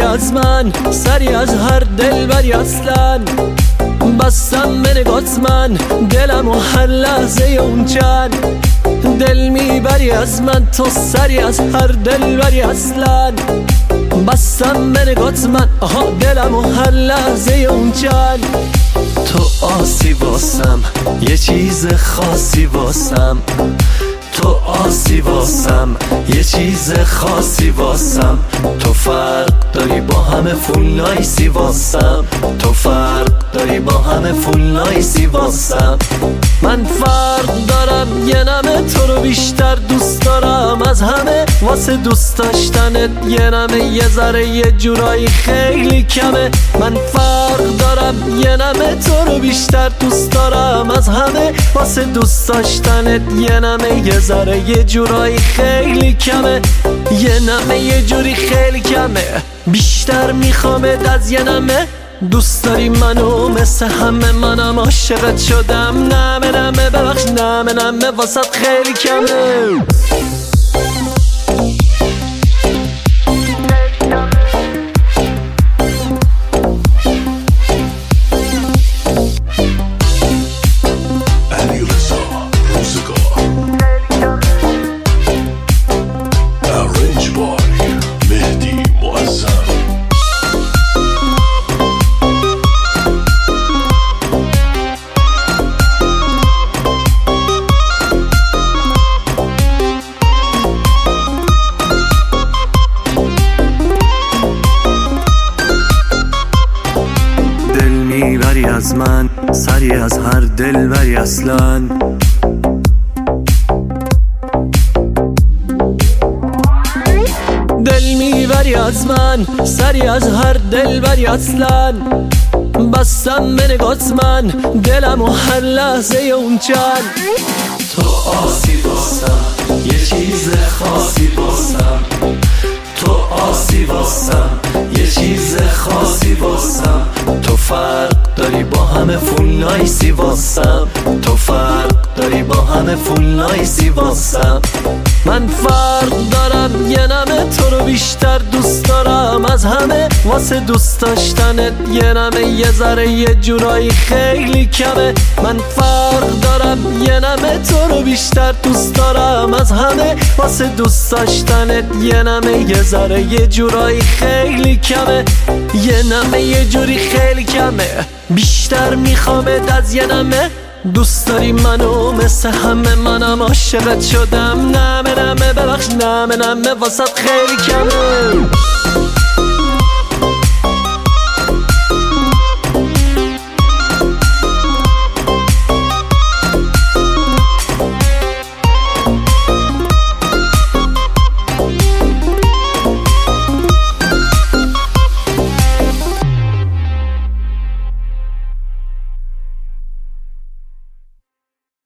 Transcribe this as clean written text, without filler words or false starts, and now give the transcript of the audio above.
از من، سری از هر دلبری اصلا. بستم به نگات من دلم و هر لحظه اون چند. دل میبری از من تو، سری از هر دلبری اصلا. بستم به نگات من دلم و هر لحظه اون چند. تو آسی واسم، یه چیز خاصی واسم. تو آسی واسم، یه چیز خاصی واسم. تو فرق داری با همه فول نایسی واسم. تو فرق داری با همه فول نایسی واسم. من فرق دارم، یه نمه تو رو بیشتر دوست دارم از همه. واسه دوست داشتنت یه نمه یه ذره یه جورایی خیلی کمه. من فرق دارم، یه نمه تو رو بیشتر دوست دارم از همه. واسه دوست داشتنت یه نمه یه ذره یه جورایی خیلی کمه. یه نمه یه جوری خیلی کمه، بیشتر میخوامت از یه نمه. دوست داری منو مثل همه، منم عاشقت شدم. نمه نمه ببخش، نمه نمه واسط خیلی کمه. میبری از من، سری از هر دلبری اصلا. دل میبری از من، سری از هر دلبری اصلا. بستم به نگات من دلم و هر لحظه اون چند. تو آسی واسم، یه چیز خاصی واسم. تو آسی واسم، یه چیز خاصی واسم. تو فرق داری با همه فول نایسی واسم. تو فرق داری با همه فول نایسی واسم. من فرق دارم، یه نمه تو رو بیشتر دوست دارم از همه. واسه دوست داشتنت یه نمه یه ذره یه جورایی خیلی کمه. من فرق دارم، یه نمه تو رو بیشتر دوست دارم از همه. واسه دوست داشتنت یه نمه یه ذره یه جورایی خیلی کمه. یه نمه یه جوری خیلی کمه، بیشتر میخوامت از یه نمه. دوست داری منو مثل همه، منم عاشقت شدم. نمه نمه ببخش، نمه نمه واسط خیلی کمه.